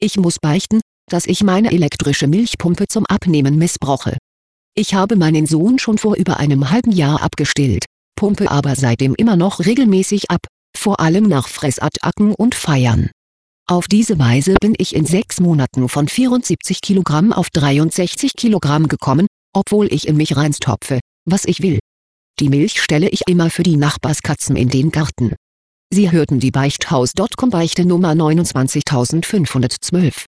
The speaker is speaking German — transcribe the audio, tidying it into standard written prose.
Ich muss beichten, dass ich meine elektrische Milchpumpe zum Abnehmen missbrauche. Ich habe meinen Sohn schon vor über einem halben Jahr abgestillt, pumpe aber seitdem immer noch regelmäßig ab, vor allem nach Fressattacken und Feiern. Auf diese Weise bin ich in 6 Monaten von 74 Kilogramm auf 63 Kilogramm gekommen, obwohl ich in mich reinstopfe, was ich will. Die Milch stelle ich immer für die Nachbarskatzen in den Garten. Sie hörten die Beichthaus.com Beichte Nummer 29512.